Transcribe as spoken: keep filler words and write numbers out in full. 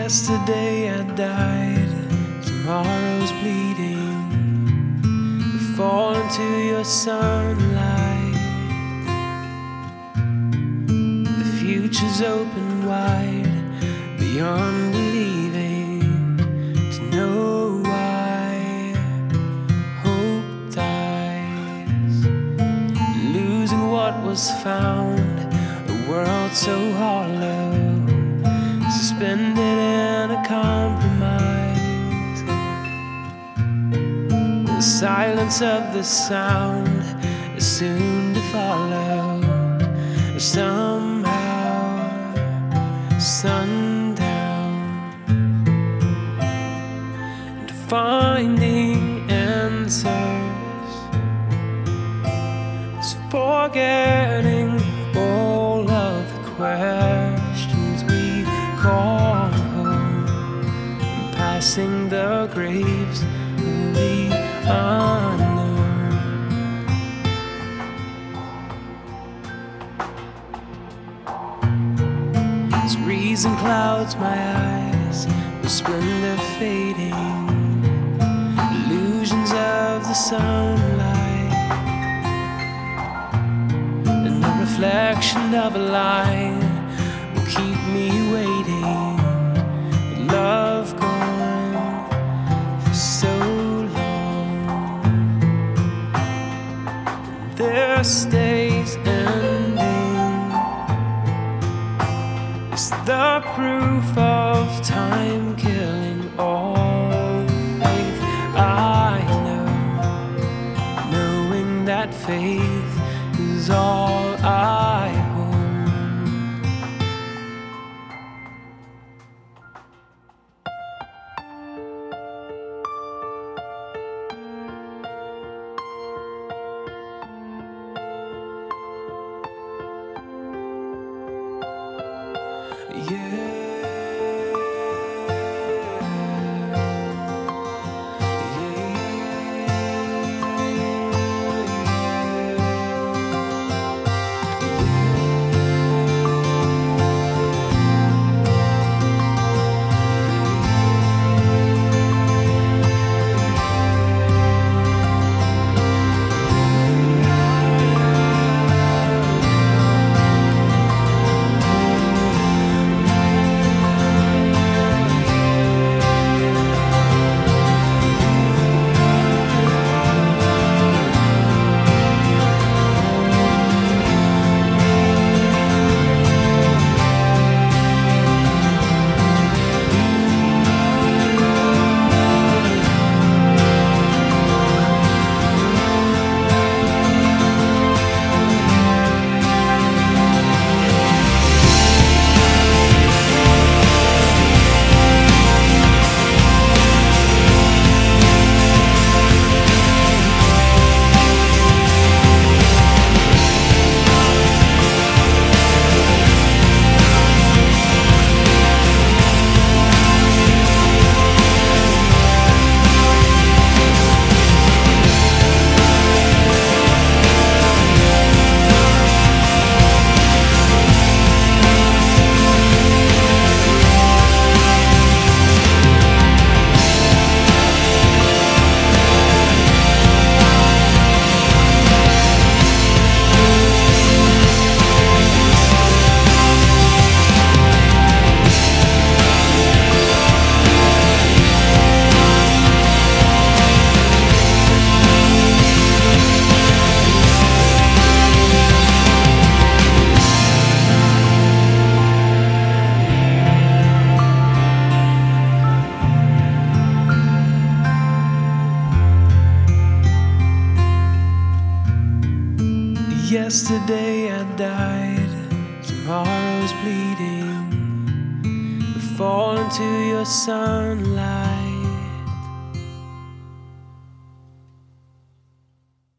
Yesterday I died, tomorrow's bleeding. We fall into your sunlight. The future's open wide, beyond believing, to know why hope dies. Losing what was found, a world so hollow, suspended in a compromise. The silence of the sound is soon to follow. Somehow, sundown, and finding answers is forgetting all of the questions we call home, and passing the graves of the unknown. As reason clouds my eyes with splendor fading, illusions of the sunlight, and the reflection of a line will keep me waiting. With love gone for so long, this day's ending is the proof of time killing all faith I know, knowing that faith is all I hold. Yeah. Yesterday I died, tomorrow's bleeding. We fall into your sunlight.